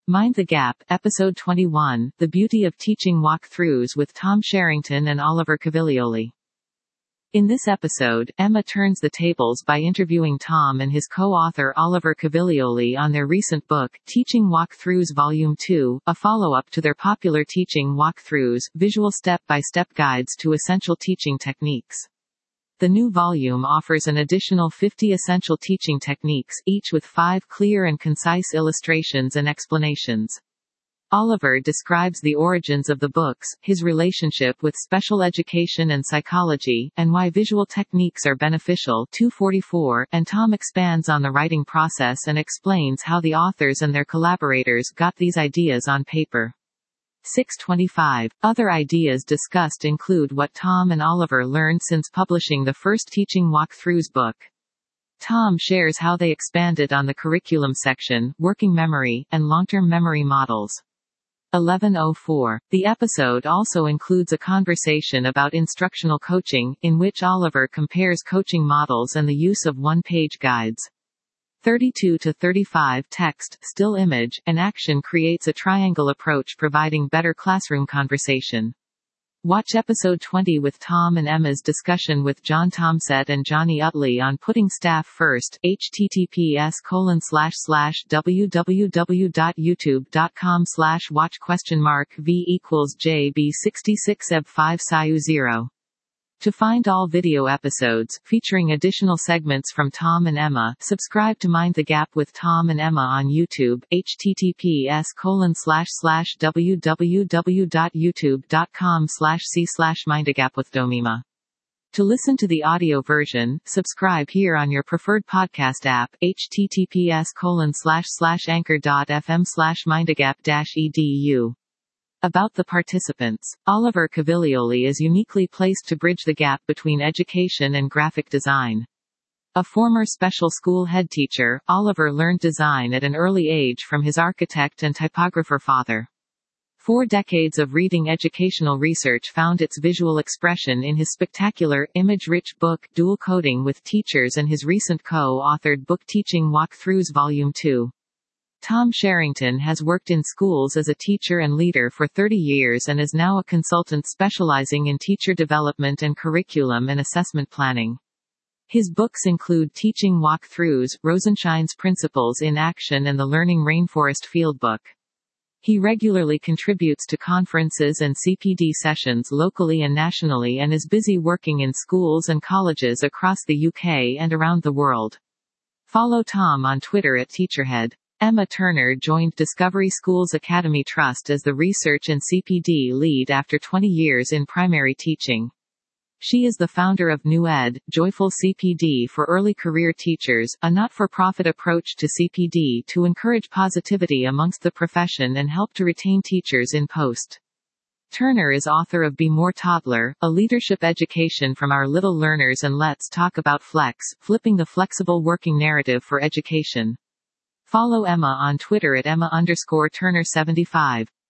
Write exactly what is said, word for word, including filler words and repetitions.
Mind the Gap, Episode twenty-one, The Beauty of Teaching Walkthroughs with Tom Sherrington and Oliver Caviglioli. In this episode, Emma turns the tables by interviewing Tom and his co-author Oliver Caviglioli on their recent book, Teaching Walkthroughs Volume two, a follow-up to their popular Teaching Walkthroughs, visual step-by-step guides to essential teaching techniques. The new volume offers an additional fifty essential teaching techniques, each with five clear and concise illustrations and explanations. Oliver describes the origins of the books, his relationship with special education and psychology, and why visual techniques are beneficial two forty-four, and Tom expands on the writing process and explains how the authors and their collaborators got these ideas on paper. six twenty-five. Other ideas discussed include what Tom and Oliver learned since publishing the first Teaching Walkthroughs book. Tom shares how they expanded on the curriculum section, working memory, and long-term memory models. eleven oh four. The episode also includes a conversation about instructional coaching, in which Oliver compares coaching models and the use of one-page guides. thirty-two to thirty-five. Text, still image, and action creates a triangle approach providing better classroom conversation. Watch episode twenty with Tom and Emma's discussion with John Tomset and Johnny Utley on putting staff first. https colon slash slash www.youtube.com slash watch question mark v equals jb66 eb five siu zero. To find all video episodes, featuring additional segments from Tom and Emma, subscribe to Mind the Gap with Tom and Emma on YouTube, https colon slash slash www.youtube.com slash c slash mindagap with Domima. To listen to the audio version, subscribe here on your preferred podcast app, https colon slash slash anchor.fm slash mindagap dash edu. About the participants, Oliver Caviglioli is uniquely placed to bridge the gap between education and graphic design. A former special school headteacher, Oliver learned design at an early age from his architect and typographer father. Four decades of reading educational research found its visual expression in his spectacular, image-rich book, Dual Coding with Teachers, and his recent co-authored book Teaching Walkthroughs Volume two. Tom Sherrington has worked in schools as a teacher and leader for thirty years and is now a consultant specializing in teacher development and curriculum and assessment planning. His books include Teaching Walkthroughs, Rosenshine's Principles in Action, and the Learning Rainforest Fieldbook. He regularly contributes to conferences and C P D sessions locally and nationally and is busy working in schools and colleges across the U K and around the world. Follow Tom on Twitter at Teacherhead. Emma Turner joined Discovery Schools Academy Trust as the research and C P D lead after twenty years in primary teaching. She is the founder of New Ed, Joyful C P D for Early Career Teachers, a not-for-profit approach to C P D to encourage positivity amongst the profession and help to retain teachers in post. Turner is author of Be More Toddler, a leadership education from our little learners, and Let's Talk About Flex, flipping the flexible working narrative for education. Follow Emma on Twitter at Emma underscore Turner seventy-five.